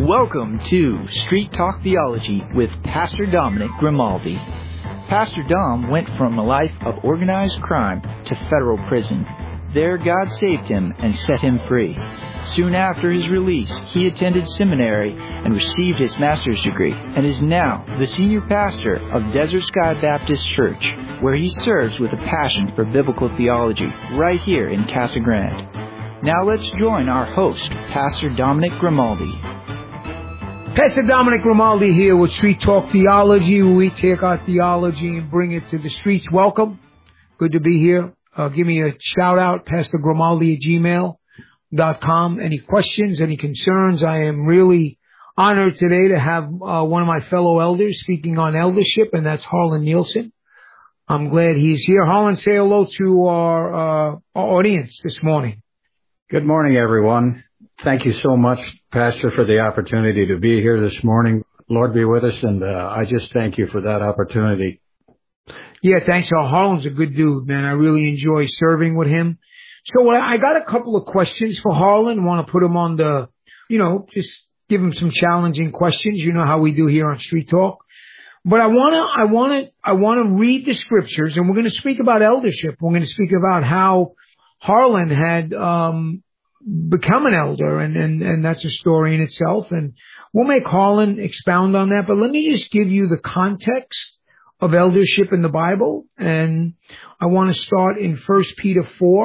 Welcome to Street Talk Theology with Pastor Dominic Grimaldi. Pastor Dom went from a life of organized crime to federal prison. There, God saved him and set him free. Soon after his release, he attended seminary and received his master's degree, and is now the senior pastor of Desert Sky Baptist Church, where he serves with a passion for biblical theology right here in Casa Grande. Now let's join our host, Pastor Dominic Grimaldi. Pastor Dominic Grimaldi here with Street Talk Theology, where we take our theology and bring it to the streets. Welcome. Good to be here. Give me a shout out, pastorgrimaldi@gmail.com. Any questions, any concerns? I am really honored today to have one of my fellow elders speaking on eldership, and that's Harlan Nielsen. I'm glad he's here. Harlan, say hello to our audience this morning. Good morning, everyone. Thank you so much, Pastor, for the opportunity to be here this morning. Lord be with us, and I just thank you for that opportunity. Yeah, thanks. Harlan's a good dude, man. I really enjoy serving with him. So I got a couple of questions for Harlan. Want to put him on the, just give him some challenging questions. You know how we do here on Street Talk. But I want to read the scriptures, and we're going to speak about eldership. We're going to speak about how Harlan had become an elder, and that's a story in itself. And we'll make Harlan expound on that. But let me just give you the context of eldership in the Bible. And I want to start in 1 Peter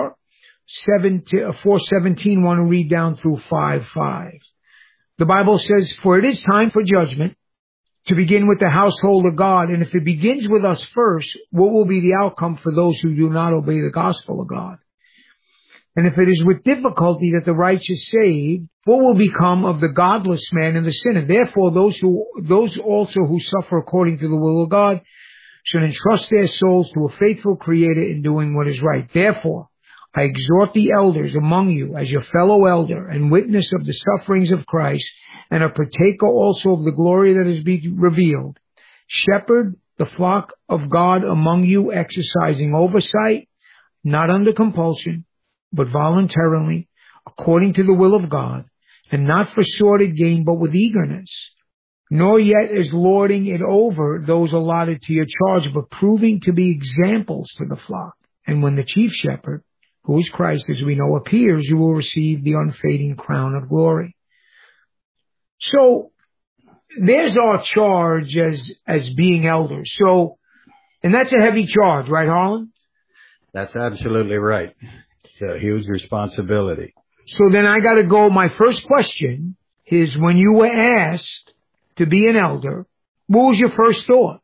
4:17. Want to read down through 5:5. The Bible says, "For it is time for judgment to begin with the household of God. And if it begins with us first, what will be the outcome for those who do not obey the gospel of God? And if it is with difficulty that the righteous saved, what will become of the godless man and the sinner? Therefore, those also who suffer according to the will of God should entrust their souls to a faithful Creator in doing what is right. Therefore, I exhort the elders among you as your fellow elder and witness of the sufferings of Christ, and a partaker also of the glory that is being revealed. Shepherd the flock of God among you, exercising oversight, not under compulsion, but voluntarily, according to the will of God, and not for sordid gain, but with eagerness, nor yet as lording it over those allotted to your charge, but proving to be examples to the flock. And when the chief shepherd, who is Christ, as we know, appears, you will receive the unfading crown of glory." So there's our charge as being elders. So, and that's a heavy charge, right, Harlan? That's absolutely right. It's a huge responsibility. So then I got to go. My first question is, when you were asked to be an elder, what was your first thought?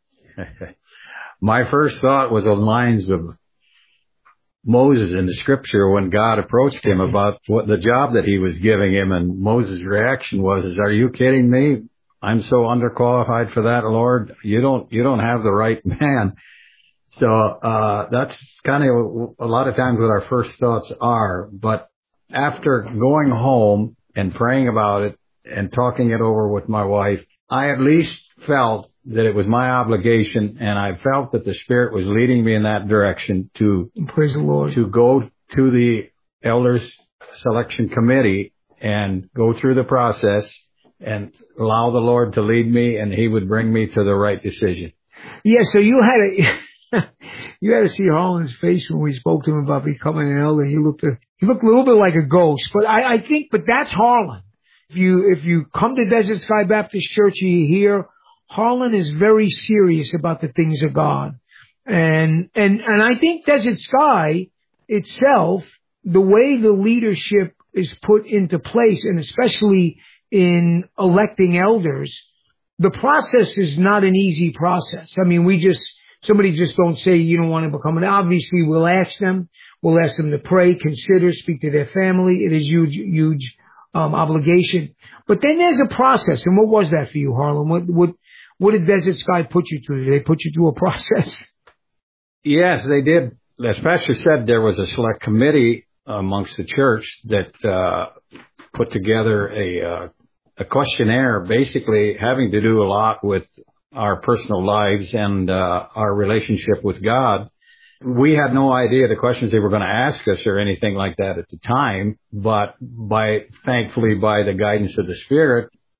My first thought was on the lines of Moses in the scripture when God approached him about what the job that he was giving him, and Moses' reaction was, "Are you kidding me? I'm so underqualified for that, Lord. You don't have the right man." So that's kind of a lot of times what our first thoughts are. But after going home and praying about it and talking it over with my wife, I at least felt that it was my obligation, and I felt that the Spirit was leading me in that direction to, praise the Lord, to go to the elders selection committee and go through the process and allow the Lord to lead me, and He would bring me to the right decision. Yeah, so you had to see Harlan's face when we spoke to him about becoming an elder. He looked a little bit like a ghost, but I think that's Harlan. If you come to Desert Sky Baptist Church, you hear Harlan is very serious about the things of God. And I think Desert Sky itself, the way the leadership is put into place, and especially in electing elders, the process is not an easy process. I mean, somebody just don't say you don't want to become an. Obviously, we'll ask them to pray, consider, speak to their family. It is huge obligation. But then there's a process. And what was that for you, Harlan? What did Desert Sky put you through? Did they put you through a process? Yes, they did. As Pastor said, there was a select committee amongst the church that put together a questionnaire, basically having to do a lot with our personal lives and our relationship with God. We had no idea the questions they were going to ask us or anything like that at the time, but thankfully by the guidance of the Spirit,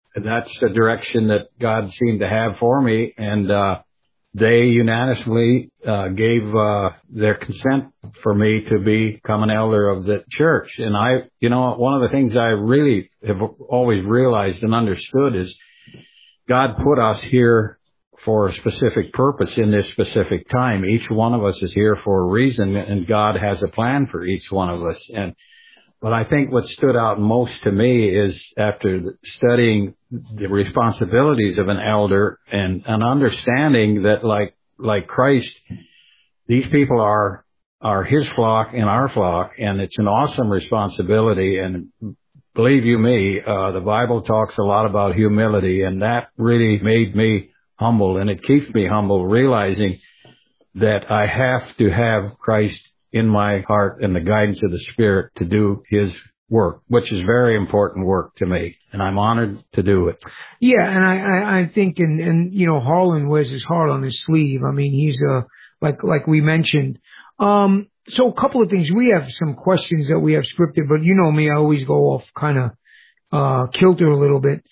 that's the direction that God seemed to have for me. And, they unanimously gave their consent for me to become an elder of the church. And one of the things I really have always realized and understood is God put us here for a specific purpose in this specific time. Each one of us is here for a reason, and God has a plan for each one of us. But I think what stood out most to me is after studying the responsibilities of an elder and an understanding that like Christ, these people are his flock and our flock, and it's an awesome responsibility. And believe you me, the Bible talks a lot about humility, and that really made me humble, and it keeps me humble, realizing that I have to have Christ in my heart and the guidance of the Spirit to do his work, which is very important work to me, and I'm honored to do it. Yeah, and I think, and Harlan wears his heart on his sleeve. I mean, he's like we mentioned. So a couple of things. We have some questions that we have scripted, but you know me, I always go off kind of kilter a little bit.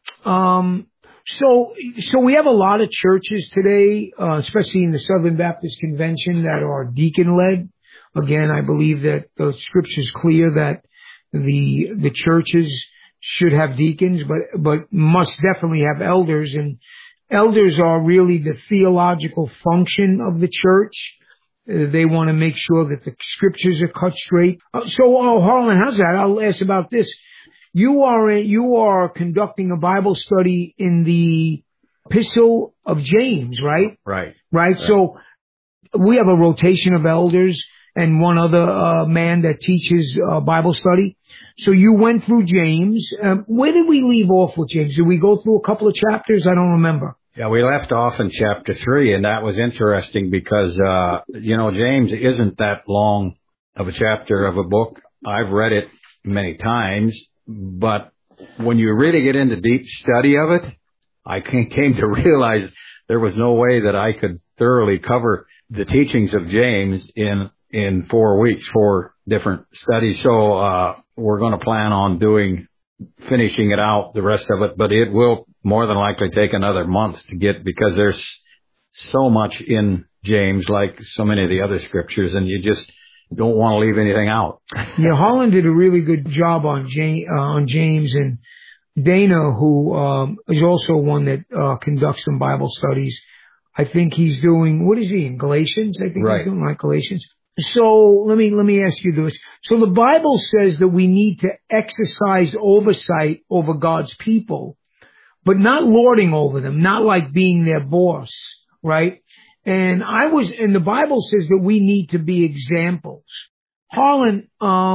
So we have a lot of churches today, especially in the Southern Baptist Convention, that are deacon led. Again, I believe that the scripture's clear that the churches should have deacons, but must definitely have elders, and elders are really the theological function of the church. They want to make sure that the scriptures are cut straight. Harlan, how's that? I'll ask about this. You are conducting a Bible study in the Epistle of James, right? Right. So we have a rotation of elders and one other man that teaches Bible study. So you went through James. Where did we leave off with James? Did we go through a couple of chapters? I don't remember. Yeah, we left off in chapter 3, and that was interesting because, James isn't that long of a chapter of a book. I've read it many times, but when you really get into deep study of it, I came to realize there was no way that I could thoroughly cover the teachings of James in 4 weeks, 4 different studies. So, we're going to plan on finishing it out, the rest of it, but it will more than likely take another month to get, because there's so much in James, like so many of the other scriptures, and you just don't want to leave anything out. Yeah, Harlan did a really good job on James, and Dana, who is also one that conducts some Bible studies. I think he's doing, what is he, in Galatians? I think he's doing like Galatians. So let me ask you this. So the Bible says that we need to exercise oversight over God's people, but not lording over them, not like being their boss, right? And the Bible says that we need to be examples. Harlan,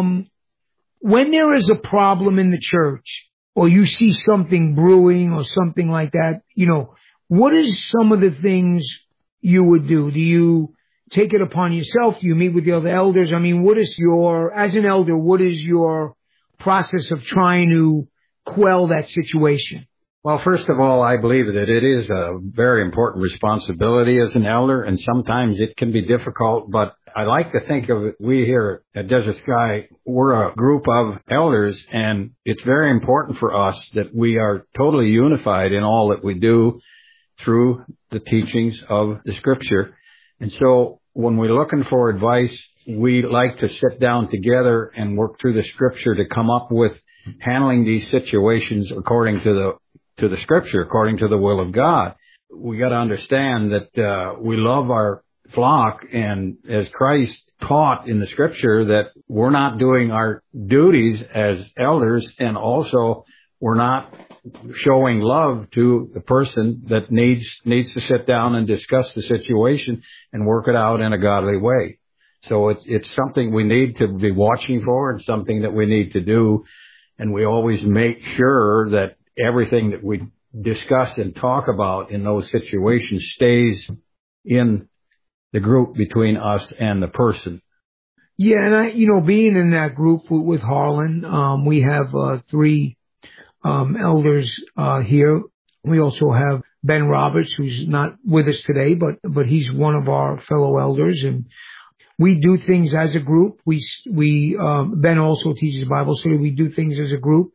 when there is a problem in the church, or you see something brewing or something like that, what is some of the things you would do? Do you take it upon yourself? Do you meet with the other elders? I mean, as an elder, what is your process of trying to quell that situation? Well, first of all, I believe that it is a very important responsibility as an elder, and sometimes it can be difficult, but I like to think of it, we here at Desert Sky, we're a group of elders, and it's very important for us that we are totally unified in all that we do through the teachings of the Scripture. And so when we're looking for advice, we like to sit down together and work through the Scripture to come up with handling these situations according to the Scripture, according to the will of God. We got to understand that we love our flock, and as Christ taught in the Scripture, that we're not doing our duties as elders, and also we're not showing love to the person that needs to sit down and discuss the situation and work it out in a godly way. So it's something we need to be watching for, and something that we need to do, and we always make sure that everything that we discuss and talk about in those situations stays in the group between us and the person. Yeah, and being in that group with Harlan, we have 3 elders here. We also have Ben Roberts, who's not with us today, but he's one of our fellow elders, and we do things as a group. Ben also teaches Bible study. We do things as a group.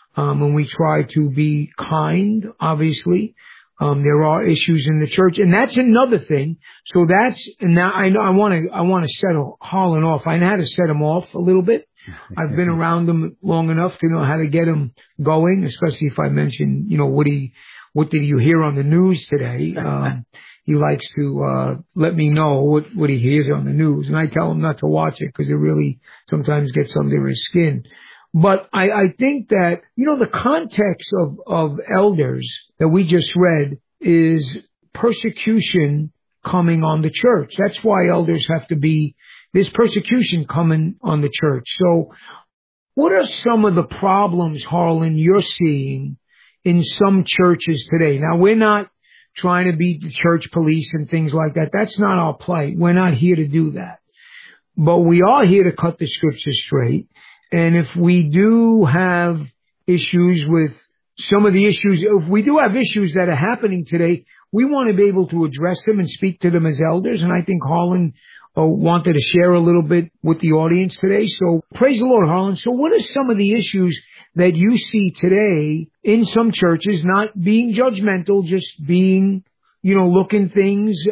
And we try to be kind, obviously. There are issues in the church, and that's another thing. So now I know I want to set Harlan off. I know how to set him off a little bit. I've been around him long enough to know how to get him going, especially if I mention, what did you hear on the news today? He likes to let me know what he hears on the news, and I tell him not to watch it because it really sometimes gets under his skin. But I think that, the context of elders that we just read is persecution coming on the church. That's why elders have to be, there's persecution coming on the church. So what are some of the problems, Harlan, you're seeing in some churches today? Now, we're not trying to be the church police and things like that. That's not our plight. We're not here to do that. But we are here to cut the scriptures straight. And if we do have issues with some of the issues, if we do have issues that are happening today, we want to be able to address them and speak to them as elders. And I think Harlan wanted to share a little bit with the audience today. So praise the Lord, Harlan. So what are some of the issues that you see today in some churches, not being judgmental, just being, looking things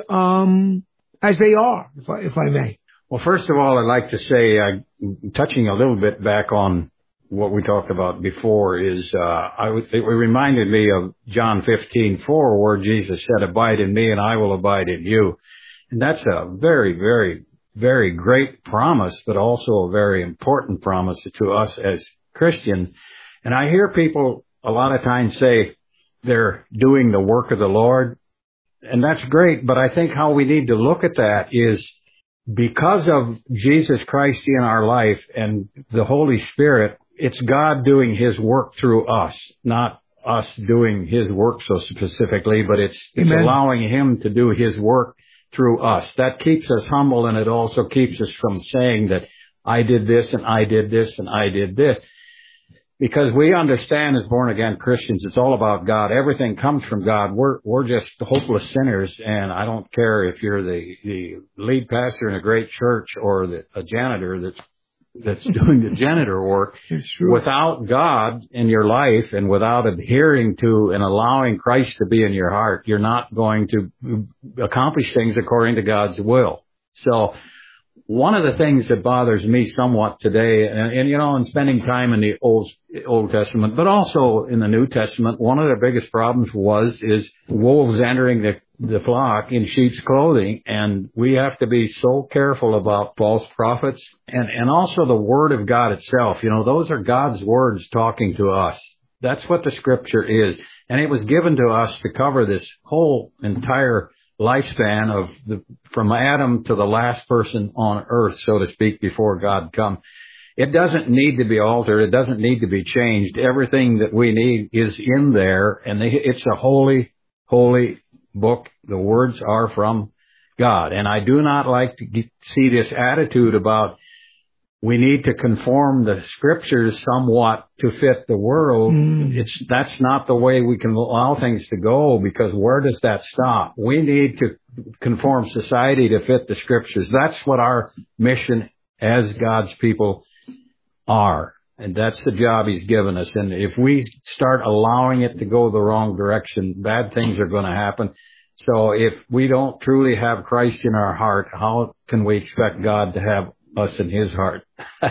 as they are, if I may? Well, first of all, I'd like to say, touching a little bit back on what we talked about before, is it reminded me of John 15:4, where Jesus said, "Abide in me, and I will abide in you." And that's a very, very, very great promise, but also a very important promise to us as Christians. And I hear people a lot of times say they're doing the work of the Lord, and that's great. But I think how we need to look at that is, because of Jesus Christ in our life and the Holy Spirit, it's God doing His work through us, not us doing His work so specifically, but it's allowing Him to do His work through us. That keeps us humble, and it also keeps us from saying that I did this and I did this and I did this. Because we understand as born again Christians, it's all about God. Everything comes from God. We're just hopeless sinners, and I don't care if you're the lead pastor in a great church or a janitor that's doing the janitor work. Without God in your life and without adhering to and allowing Christ to be in your heart, you're not going to accomplish things according to God's will. So one of the things that bothers me somewhat today, and spending time in the Old Testament, but also in the New Testament, one of the biggest problems is wolves entering the flock in sheep's clothing, and we have to be so careful about false prophets and also the Word of God itself. Those are God's words talking to us. That's what the Scripture is, and it was given to us to cover this whole entire lifespan from Adam to the last person on earth, so to speak, before God come. It doesn't need to be altered. It doesn't need to be changed. Everything that we need is in there, and it's a holy, holy book. The words are from God. And I do not like to see this attitude about we need to conform the Scriptures somewhat to fit the world. That's not the way we can allow things to go, because where does that stop? We need to conform society to fit the Scriptures. That's what our mission as God's people are. And that's the job He's given us. And if we start allowing it to go the wrong direction, bad things are going to happen. So if we don't truly have Christ in our heart, how can we expect God to have us in His heart,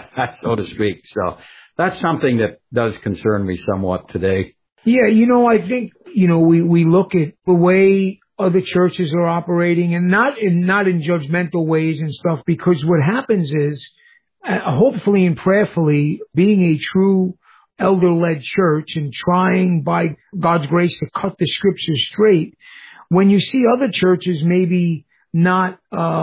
so to speak? So that's something that does concern me somewhat today. Yeah, I think, we look at the way other churches are operating, and not in judgmental ways and stuff, because what happens is, hopefully and prayerfully, being a true elder-led church and trying by God's grace to cut the Scriptures straight, when you see other churches maybe not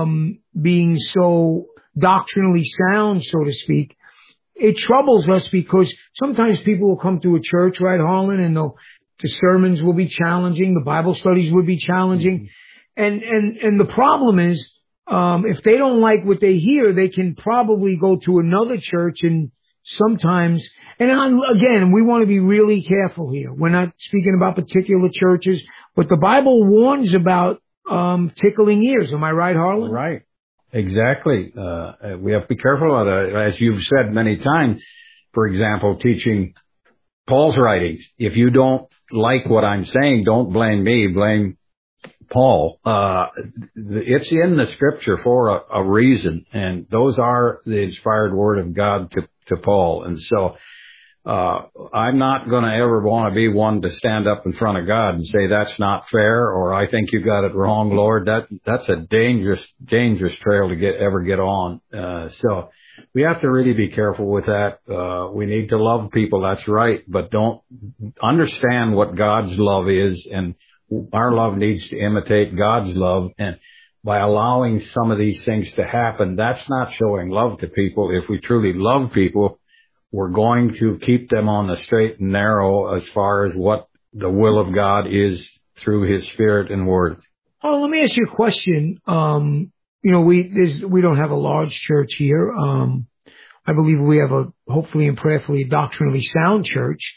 being so doctrinally sound, so to speak, it troubles us, because sometimes people will come to a church, right, Harlan, and the sermons will be challenging, the Bible studies will be challenging, and the problem is, if they don't like what they hear, they can probably go to another church, and sometimes, again, we want to be really careful here. We're not speaking about particular churches, but the Bible warns about tickling ears. Am I right, Harlan? Right. Exactly. We have to be careful of that. As you've said many times, for example, teaching Paul's writings. If you don't like what I'm saying, don't blame me, blame Paul. It's in the scripture for a reason, and those are the inspired word of God to Paul. And so, I'm not going to ever want to be one to stand up in front of God and say that's not fair, or I think you got it wrong, Lord. That's a dangerous trail to ever get on. So we have to really be careful with that. We need to love people. That's right. But don't understand what God's love is, and our love needs to imitate God's love. And by allowing some of these things to happen, that's not showing love to people. If we truly love people, we're going to keep them on the straight and narrow as far as what the will of God is through His Spirit and Word. Oh, let me ask you a question. We don't have a large church here. I believe we have hopefully and prayerfully, a doctrinally sound church.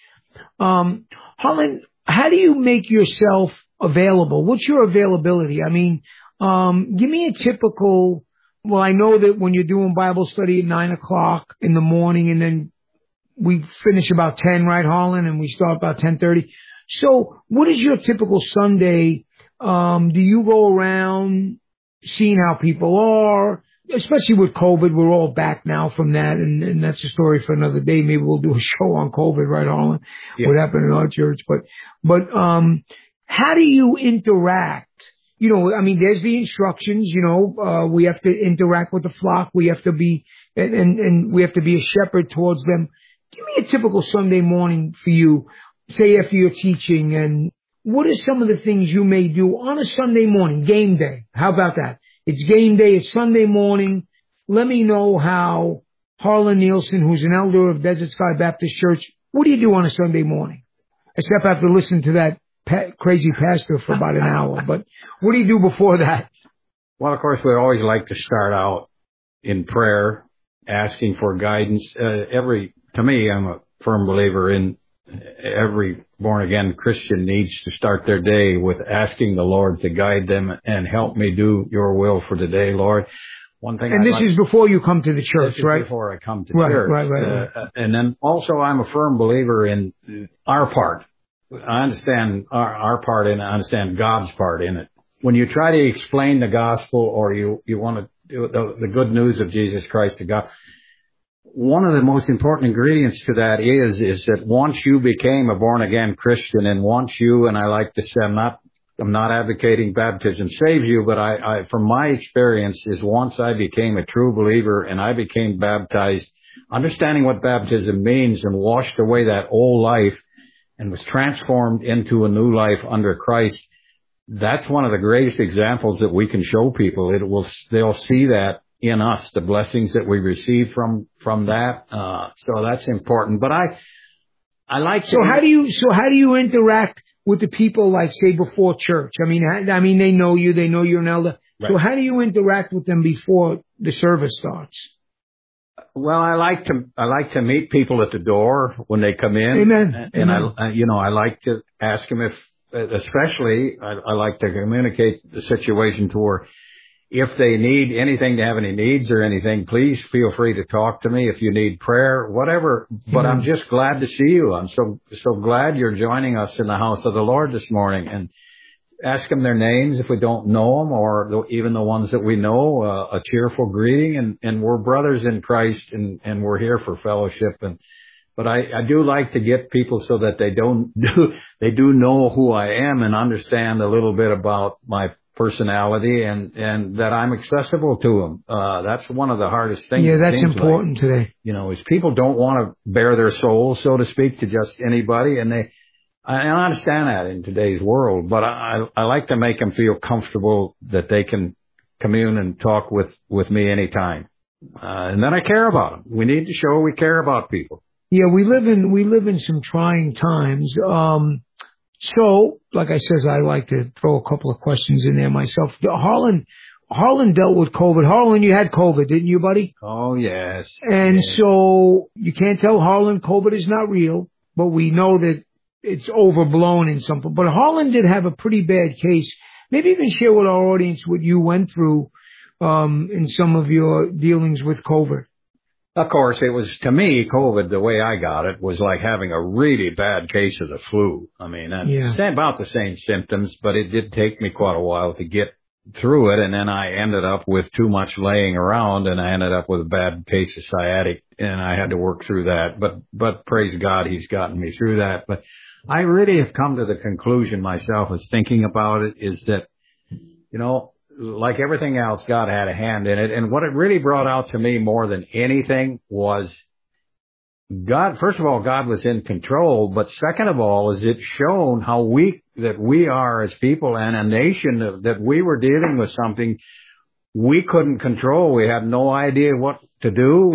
Harlan, how do you make yourself available? What's your availability? I mean, give me a typical. Well, I know that when you're doing Bible study at 9:00 in the morning, and then we finish about 10, right, Harlan? And we start about 10:30. So what is your typical Sunday? Do you go around seeing how people are? Especially with COVID, we're all back now from that, and that's a story for another day. Maybe we'll do a show on COVID, right, Harlan? Yeah. What happened in our church. But how do you interact? There's the instructions, we have to interact with the flock. We have to be, and we have to be a shepherd towards them. Give me a typical Sunday morning for you, say after your teaching, and what are some of the things you may do on a Sunday morning, game day? How about that? It's game day, it's Sunday morning. Let me know how Harlan Nielsen, who's an elder of Desert Sky Baptist Church, what do you do on a Sunday morning? Except I have to listen to that crazy pastor for about an hour. But what do you do before that? Well, of course, we always like to start out in prayer, asking for guidance. To me, I'm a firm believer in every born-again Christian needs to start their day with asking the Lord to guide them and help me do your will for today, Lord. One thing. And this is before you come to the church, right? Before I come to church. Right. And then also I'm a firm believer in our part. I understand our part in it. I understand God's part in it. When you try to explain the gospel, or you want to do the good news of Jesus Christ to God, one of the most important ingredients to that is that once you became a born-again Christian, and once you, and I like to say, I'm not advocating baptism saves you, but I from my experience is once I became a true believer and I became baptized, understanding what baptism means, and washed away that old life and was transformed into a new life under Christ, that's one of the greatest examples that we can show people. They'll see that in us, the blessings that we receive from that. So that's important. But I like to. So how do you interact with the people, like, say, before church? I mean, they know you, they know you're an elder. Right. So how do you interact with them before the service starts? Well, I like to meet people at the door when they come in. Amen. And Amen. I like to ask them especially I like to communicate the situation to where if they need anything, to have any needs or anything, please feel free to talk to me. If you need prayer, whatever. But I'm just glad to see you. I'm so glad you're joining us in the house of the Lord this morning. And ask them their names if we don't know them, or even the ones that we know, a cheerful greeting. And we're brothers in Christ, and we're here for fellowship. But I do like to get people so that they do know who I am and understand a little bit about my personality, and that I'm accessible to them. That's one of the hardest things. Yeah, that's important today. Is people don't want to bare their souls, so to speak, to just anybody, and I understand that in today's world, but I like to make them feel comfortable that they can commune and talk with me anytime. And then I care about them. We need to show we care about people. Yeah, we live in some trying times. So, like I says, I like to throw a couple of questions in there myself. Harlan dealt with COVID. Harlan, you had COVID, didn't you, buddy? Oh, yes. And so you can't tell Harlan COVID is not real, but we know that it's overblown in some. But Harlan did have a pretty bad case. Maybe you can share with our audience what you went through in some of your dealings with COVID. Of course, it was, to me, COVID, the way I got it, was like having a really bad case of the flu. I mean, about the same symptoms, but it did take me quite a while to get through it, and then I ended up with too much laying around, and I ended up with a bad case of sciatic, and I had to work through that. But praise God, He's gotten me through that. But I really have come to the conclusion myself, as thinking about it, is that, you know, like everything else, God had a hand in it. And what it really brought out to me more than anything was God. First of all, God was in control. But second of all, is it shown how weak that we are as people and a nation, that we were dealing with something we couldn't control. We had no idea what to do.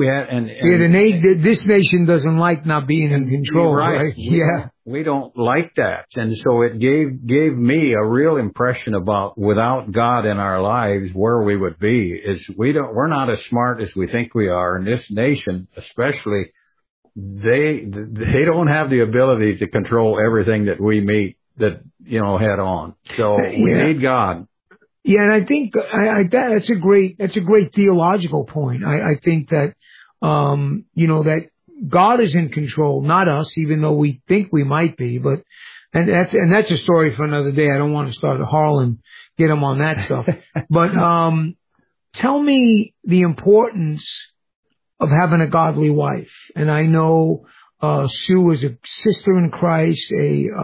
This nation doesn't like not being in control, right? We don't like that. And so it gave me a real impression about, without God in our lives, where we would be. We're not as smart as we think we are. In this nation, especially, they don't have the ability to control everything that we meet, that, you know, head on. So we need God. Yeah, and I think that's a great theological point. I think that you know, that God is in control, not us, even though we think we might be. But that's a story for another day. I don't want to start a Harlan, get him on that stuff. But tell me the importance of having a godly wife. And I know Sue is a sister in Christ,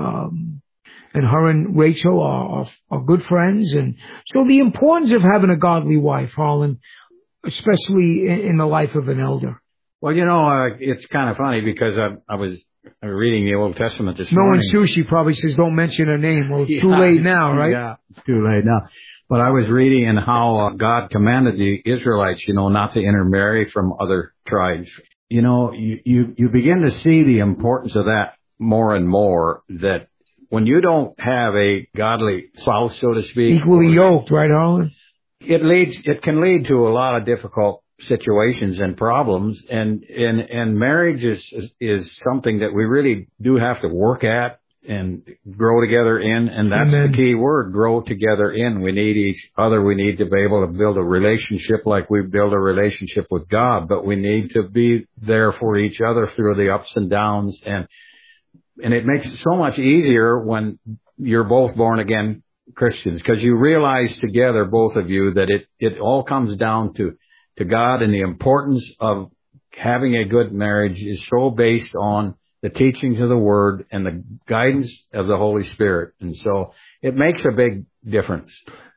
and her and Rachel are good friends. And so the importance of having a godly wife, Harlan, especially in the life of an elder. Well, you know, it's kind of funny, because I was reading the Old Testament this morning. Knowing Sue, she probably says, don't mention her name. Well, it's too late now, right? Yeah, it's too late now. But I was reading in how God commanded the Israelites, you know, not to intermarry from other tribes. You know, you begin to see the importance of that more and more, that when you don't have a godly spouse, so to speak, equally yoked, right, Harlan? It can lead to a lot of difficult situations and problems, and marriage is something that we really do have to work at and grow together in, and that's Amen. The key word, grow together in. We need each other. We need to be able to build a relationship like we build a relationship with God, but we need to be there for each other through the ups and downs, and it makes it so much easier when you're both born again Christians, because you realize together, both of you, that it all comes down to God, and the importance of having a good marriage is so based on the teachings of the Word and the guidance of the Holy Spirit. And so it makes a big difference.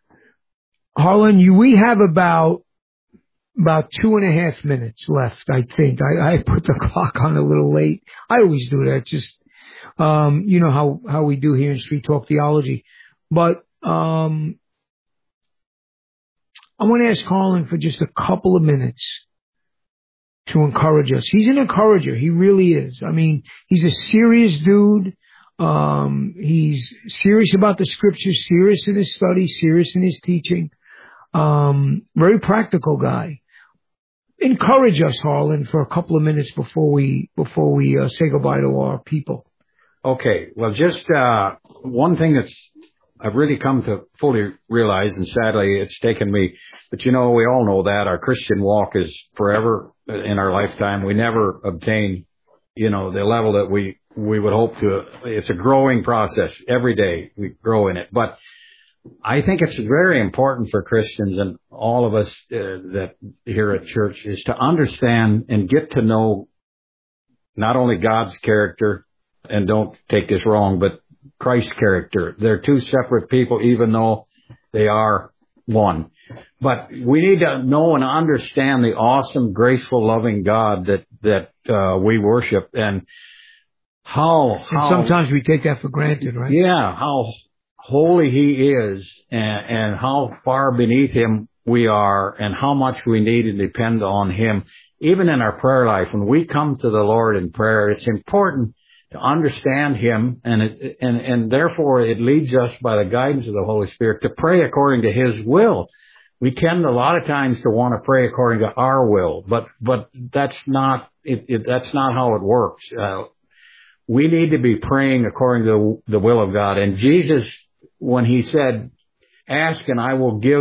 Harlan, we have about 2.5 minutes left, I think. I put the clock on a little late. I always do that. Just, you know how we do here in Street Talk Theology. But, I want to ask Harlan for just a couple of minutes to encourage us. He's an encourager. He really is. I mean, he's a serious dude. He's serious about the scriptures, serious in his study, serious in his teaching. Very practical guy. Encourage us, Harlan, for a couple of minutes before we say goodbye to our people. Okay. Well, just one thing that's I've really come to fully realize, and sadly it's taken me, but you know, we all know that our Christian walk is forever in our lifetime. We never obtain, you know, the level that we would hope to. It's a growing process. Every day we grow in it. But I think it's very important for Christians and all of us that here at church is to understand and get to know not only God's character, and don't take this wrong, but Christ's character. They're two separate people, even though they are one. But we need to know and understand the awesome, graceful, loving God that we worship, and how sometimes we take that for granted, right? Yeah, how holy He is, and how far beneath Him we are, and how much we need to depend on Him, even in our prayer life. When we come to the Lord in prayer, it's important to understand Him, and therefore it leads us by the guidance of the Holy Spirit to pray according to His will. We tend a lot of times to want to pray according to our will, but that's not that's not how it works. We need to be praying according to the will of God. And Jesus, when He said, "Ask and I will give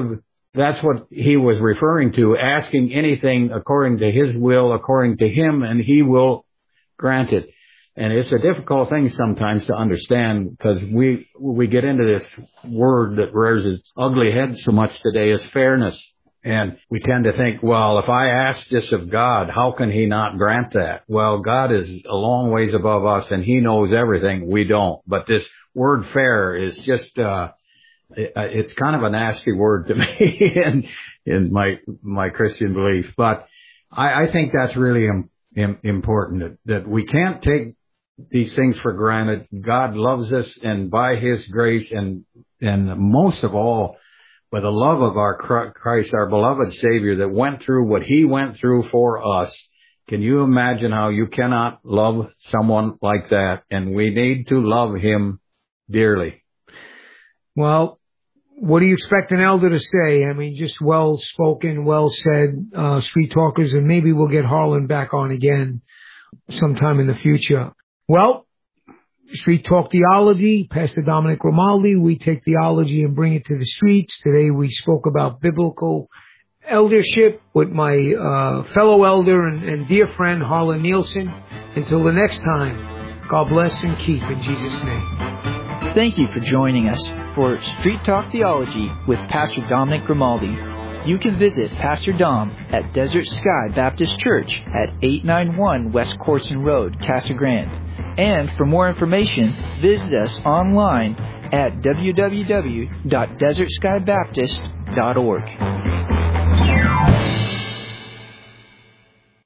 That's what he was referring to, asking anything according to his will, according to him, and he will grant it. And it's a difficult thing sometimes to understand, because we get into this word that rears its ugly head so much today, is fairness. And we tend to think, well, if I ask this of God, how can he not grant that? Well, God is a long ways above us, and he knows everything. We don't. But this word fair is just, it's kind of a nasty word to me in my Christian belief. But I think that's really important, that we can't take these things for granted. God loves us, and by his grace, and most of all, by the love of our Christ, our beloved Savior, that went through what he went through for us. Can you imagine how you cannot love someone like that? And we need to love him dearly. Well, what do you expect an elder to say? I mean, just well spoken, well said, street talkers, and maybe we'll get Harlan back on again sometime in the future. Well, Street Talk Theology, Pastor Dominic Grimaldi. We take theology and bring it to the streets. Today we spoke about biblical eldership with my fellow elder and dear friend Harlan Nielsen. Until the next time, God bless and keep in Jesus' name. Thank you for joining us for Street Talk Theology with Pastor Dominic Grimaldi. You can visit Pastor Dom at Desert Sky Baptist Church at 891 West Corson Road, Casa Grande. And for more information, visit us online at www.desertskybaptist.org.